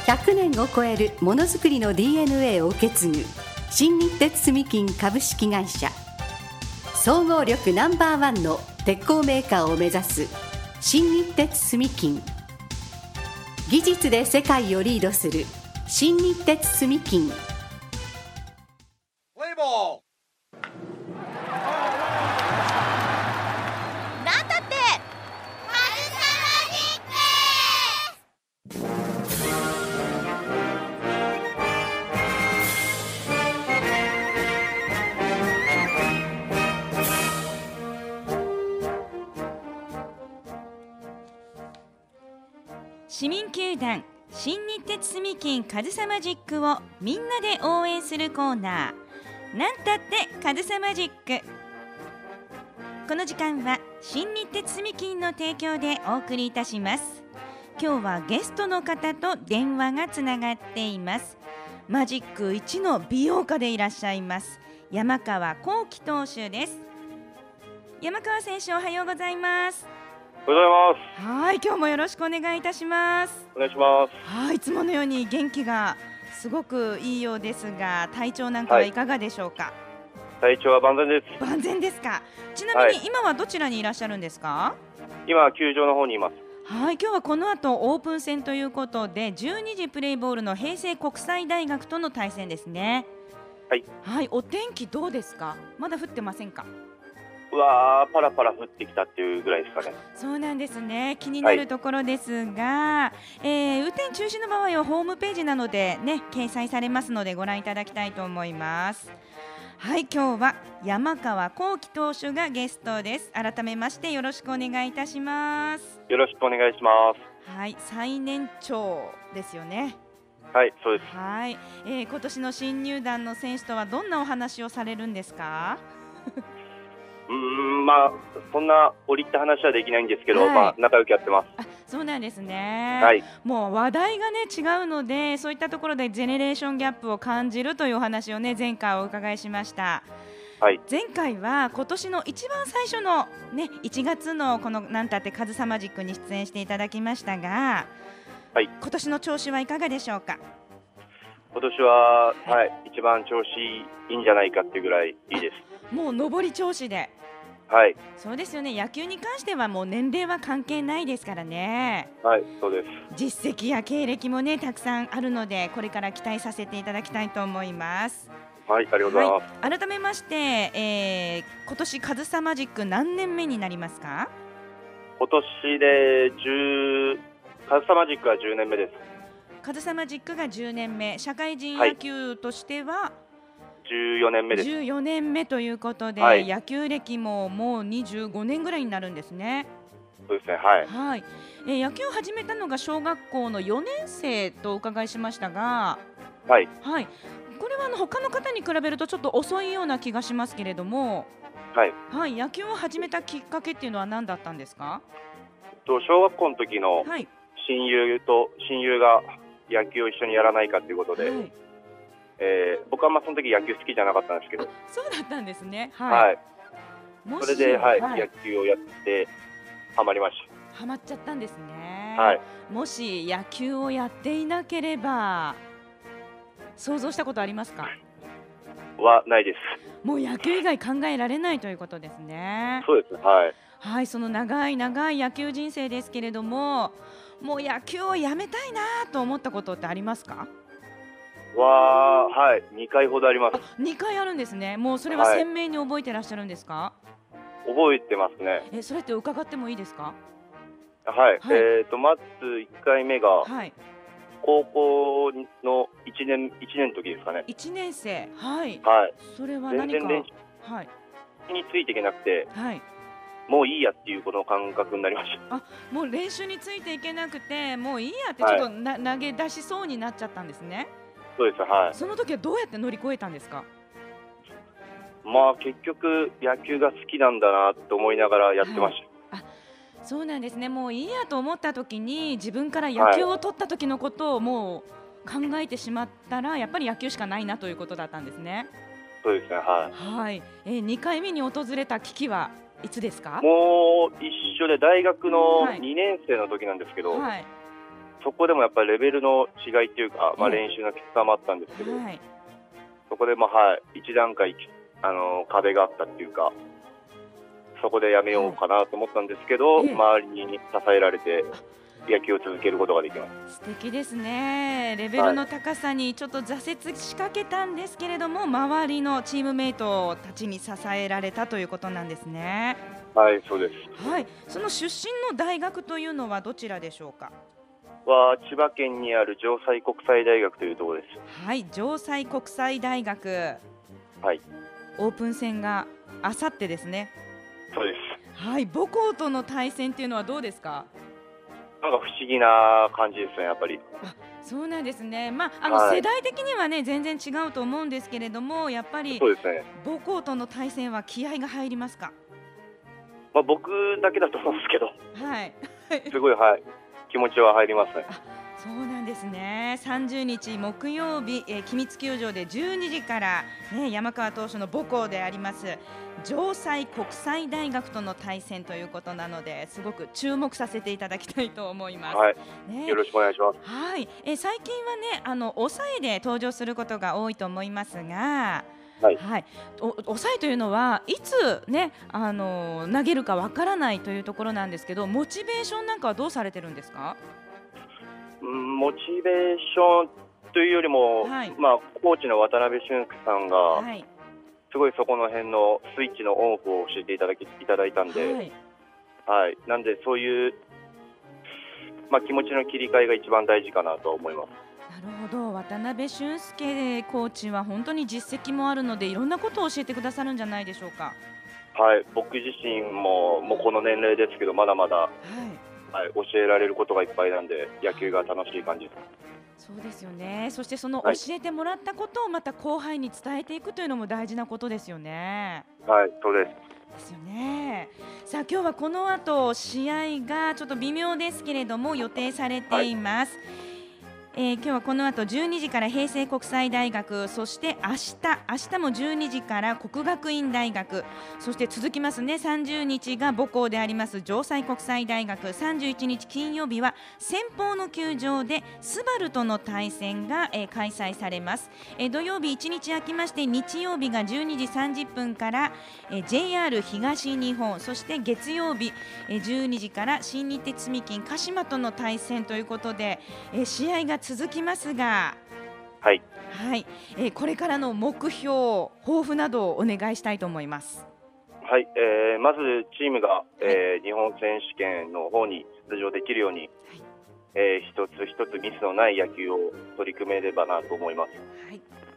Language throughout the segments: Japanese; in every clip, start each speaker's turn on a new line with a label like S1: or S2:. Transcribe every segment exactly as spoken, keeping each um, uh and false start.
S1: ひゃくねんを超えるものづくりの ディーエヌエー を受け継ぐ新日鉄住金株式会社、総合力ナンバーワンの鉄鋼メーカーを目指す新日鉄住金、技術で世界をリードする新日鉄住金。
S2: プレイボール。
S3: なんだってカルサマジック。
S4: 市民球団新日鉄住金カズサマジックをみんなで応援するコーナー、なんたってカズサマジック。この時間は新日鉄住金の提供でお送りいたします。今日はゲストの方と電話がつながっています。マジックいちの美容家でいらっしゃいます山川幸輝投手です。山川選手、おはようございます。
S5: おはようございます。
S4: はい、今日もよろしくお願いいたします。
S5: お願いします。
S4: はい、いつものように元気がすごくいいようですが、体調なんかはいかがでしょうか？
S5: はい、体調は万全です。
S4: 万全ですか。ちなみに今はどちらにいらっしゃるんですか？
S5: 今は球場の方にいます。
S4: はい、今日はこの後オープン戦ということでじゅうにじプレイボールの平成国際大学との対戦ですね。
S5: はい、
S4: はい、お天気どうですか？まだ降ってませんか？
S5: うわー、パラパラ降ってきたっていうぐらいですかね。
S4: そうなんですね。気になるところですが、はい、えー、雨天中止の場合はホームページなどでね掲載されますのでご覧いただきたいと思います。はい、今日は山川幸輝投手がゲストです。改めましてよろしくお願いいたします。
S5: よろしくお願いします。
S4: はい、最年長ですよね。
S5: はい、そうです。
S4: はい、えー、今年の新入団の選手とはどんなお話をされるんですか？
S5: うーん、まあそんな折り入った話はできないんですけど、
S4: はい、
S5: まあ仲良くやってます。
S4: あ、そうなんですね。
S5: はい、
S4: もう話題がね違うので、そういったところでジェネレーションギャップを感じるというお話をね前回お伺いしました。はい、前回は今年の一番最初のねいちがつのこのなんたってカズサマジックに出演していただきましたが、はい、今年の調子はいかがでしょうか？
S5: 今年は、はい、一番調子いいんじゃないかっていうぐらいいいです。
S4: もう上り調子で。
S5: はい、
S4: そうですよね。野球に関してはもう年齢は関係ないですからね。
S5: はい、そうです。
S4: 実績や経歴もねたくさんあるので、これから期待させていただきたいと思います。
S5: はい、ありがとうございます。
S4: はい、改めまして、えー、今年カズサマジック何年目になりますか？
S5: 今年でじゅうカズサマジックはじゅうねんめです。
S4: カズサマジックがじゅうねんめ、社会人野球としては、はい、
S5: じゅうよねんめです。
S4: じゅうよねんめということで、はい、野球歴ももうにじゅうごねんぐらいになるんですね。
S5: そうですね、はい、
S4: はい、えー、野球を始めたのが小学校のよねん生とお伺いしましたが、
S5: はい、
S4: はい、これはあの他の方に比べるとちょっと遅いような気がしますけれども、
S5: はい、
S4: はい、野球を始めたきっかけっていうのは何だったんですか？
S5: と小学校の時の親友と親友が野球を一緒にやらないかということで、はい、えー、僕はまあその時野球好きじゃなかったんですけど。
S4: そうだったんですね。はい、
S5: はい、それで、はいはい、野球をやってハマりました。
S4: ハマっちゃったんですね。
S5: はい、
S4: もし野球をやっていなければ想像したことありますか？
S5: はないです。
S4: もう野球以外考えられないということですね。
S5: そうですね、はい、
S4: はい、その長い長い野球人生ですけれども、もう野球をやめたいなと思ったことってありますか？
S5: わー、はい、にかいほどあります。
S4: あ、にかいあるんですね。もうそれは鮮明に覚えてらっしゃるんですか？
S5: はい、覚えてますね。
S4: え、それって伺ってもいいですか？
S5: はい、はい、えーとまずいっかいめが、はい、高校のいちねんいちねんの時ですかね。
S4: いちねん生、はい、
S5: はい、
S4: それは何か
S5: 全然練習についていけなくて、はい、もういいやっていうこの感覚になりました。
S4: あ、もう練習についていけなくてもういいやってちょっとな、はい、投げ出しそうになっちゃったんですね。
S5: そうです、はい。
S4: その時はどうやって乗り越えたんですか？
S5: まあ結局野球が好きなんだなと思いながらやってました。
S4: はい、あ、そうなんですね。もういいやと思った時に自分から野球を取った時のことをもう考えてしまったら、やっぱり野球しかないなということだったんですね。
S5: そうですね、はい、
S4: はい、えー、にかいめに訪れた危機はいつですか？
S5: もう一緒で大学のにねん生の時なんですけど、はい、 そこでもやっぱりレベルの違いっていうか、まあ、練習のきつさもあったんですけど、はい、そこでも、はい、一段階あの壁があったっていうか、そこでやめようかなと思ったんですけど、はい、周りに支えられて野球を続けることができます。
S4: 素敵ですね。レベルの高さにちょっと挫折しかけたんですけれども、はい、周りのチームメイトたちに支えられたということなんですね。
S5: はい、そうです。
S4: はい、その出身の大学というのはどちらでしょうか。
S5: は千葉県にある城西国際大学というところです。
S4: はい、城西国際大学、
S5: はい、
S4: オープン戦があさってですね。
S5: そうです。
S4: はい、母校との対戦っていうのはどうですか。
S5: なんか不思議な感じですね、やっぱり。
S4: あ、そうなんですね。まあ、あの世代的にはね、はい、全然違うと思うんですけれども、やっぱり
S5: そうですね、
S4: 母校との対戦は気合が入りますか。
S5: まあ、僕だけだと思うんですけど、
S4: はい、
S5: すごい、はい、気持ちは入りますね。
S4: あ、そうなんですね。さんじゅうにち木曜日、えー、君津球場でじゅうにじから、ね、山川投手の母校であります城西国際大学との対戦ということなので、すごく注目させていただきたいと思います。
S5: はい、ね、よろしくお願いします。
S4: はい、えー、最近はね、あの抑えで登場することが多いと思いますが、はいはい、お抑えというのはいつ、ね、あの投げるかわからないというところなんですけど、モチベーションなんかはどうされてるんですか。
S5: うん、モチベーションというよりも、はい、まあ、コーチの渡辺俊介さんが、はい、すごいそこの辺のスイッチのオンオフを教えていただきいただいたんで、はいはい、なんでそういう、まあ、気持ちの切り替えが一番大事かなと思います。
S4: なるほど。渡辺俊介コーチは本当に実績もあるので、いろんなことを教えてくださるんじゃないでしょうか。
S5: はい、僕自身ももうこの年齢ですけど、まだまだ、はいはい、教えられることがいっぱいなんで、野球が楽しい感じです。
S4: そうですよね。そしてその教えてもらったことをまた後輩に伝えていくというのも大事なことですよね。
S5: はい、そうです。
S4: ですよね。さあ、今日はこの後試合がちょっと微妙ですけれども予定されています。はい、えー、今日はこの後じゅうにじから平成国際大学、そして明日明日もじゅうにじから国学院大学、そして続きますね、さんじゅうにちが母校であります城西国際大学、さんじゅういちにち金曜日は先方の球場でスバルとの対戦が、えー、開催されます。えー、土曜日いちにち空きまして、日曜日がじゅうにじさんじゅっぷんから、えー、ジェイアール 東日本、そして月曜日、えー、じゅうにじから新日鉄住金鹿島との対戦ということで、えー、試合が続きますが、
S5: はい、
S4: はい、えー、これからの目標、抱負などをお願いしたいと思います。
S5: はい、えー、まずチームが、はい、えー、日本選手権の方に出場できるように、はい、えー、一つ一つミスのない野球を取り組めればなと思います。はい、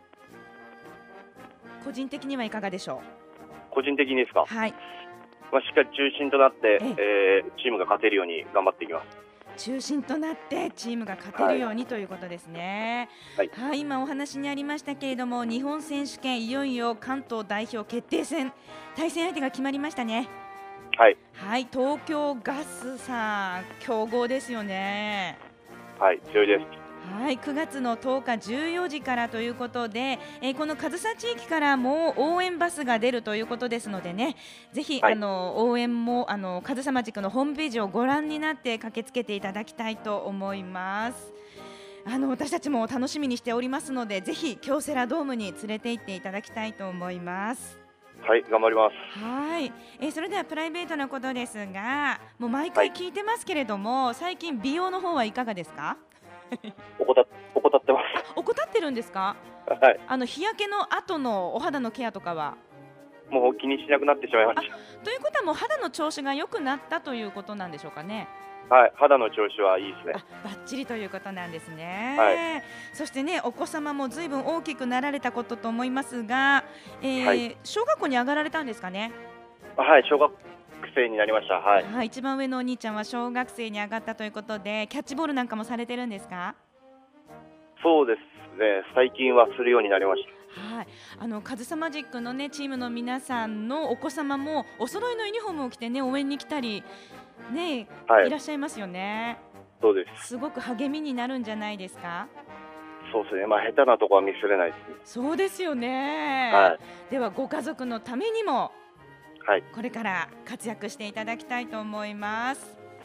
S4: 個人的にはいかがでしょ
S5: う。個人的にですか。
S4: はい、ま
S5: あ、しっかり中心となって、ええー、チームが勝てるように頑張っていきます。
S4: 中心となってチームが勝てるように、はい、ということですね。はい、はい、今お話にありましたけれども、日本選手権いよいよ関東代表決定戦、対戦相手が決まりましたね。
S5: はい、
S4: はい、東京ガスさん、強豪ですよね。
S5: はい、強いです。
S4: はい、くがつのとおかじゅうよじからということで、えー、この上総地域からも応援バスが出るということですのでね、ぜひ、はい、あの応援もあの上総マジックのホームページをご覧になって駆けつけていただきたいと思います。あの私たちも楽しみにしておりますので、ぜひ京セラドームに連れて行っていただきたいと思います。
S5: はい、頑張ります。
S4: はい、えー、それではプライベートなことですが、もう毎回聞いてますけれども、はい、最近美容の方はいかがですか？
S5: 怠ってます。
S4: 怠ってるんですか？
S5: はい、
S4: あの日焼けの後のお肌のケアとかは
S5: もう気にしなくなってしまいました。
S4: ということはもう肌の調子が良くなったということなんでしょうかね。
S5: はい、肌の調子はいいですね。
S4: あ、バッチリということなんですね。
S5: はい、
S4: そしてね、お子様もずいぶん大きくなられたことと思いますが、えーはい、小学校に上がられたんですかね。
S5: はい、小学生になりました。はい、
S4: はい、一番上のお兄ちゃんは小学生に上がったということで、キャッチボールなんかもされてるんですか？
S5: そうですね、最近はするようになりました。
S4: はい、あの上総マジックの、ね、チームの皆さんのお子様もお揃いのユニフォームを着て、ね、応援に来たり、ね、はい、いらっしゃいますよね。
S5: そうです。
S4: すごく励みになるんじゃないですか？
S5: そうですね、まあ、下手なところは見せれないですね。
S4: そうですよね。
S5: はい、
S4: ではご家族のためにも、
S5: はい、
S4: これから活躍していただきたいと思います。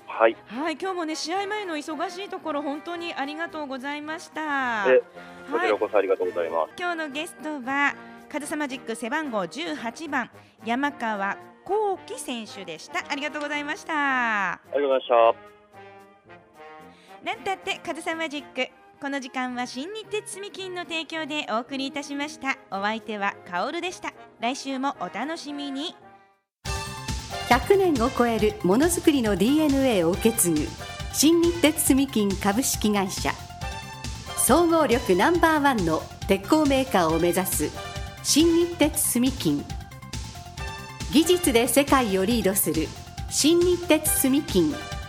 S5: はい、
S4: はい、今日もね試合前の忙しいところ本当にありがとうございました。
S5: えこちらこそありがとうございます。はい、
S4: 今日のゲストはカズサマジック背番号じゅうはちばん山川幸輝選手でした。ありがとうございました。
S5: ありがとうございました。
S4: なんたってカズサマジック、この時間は新日鉄住金の提供でお送りいたしました。お相手はカオルでした。来週もお楽しみに。
S1: ひゃくねんを超えるものづくりの ディーエヌエー を受け継ぐ新日鉄住金株式会社、総合力ナンバーワンの鉄鋼メーカーを目指す新日鉄住金、技術で世界をリードする新日鉄住金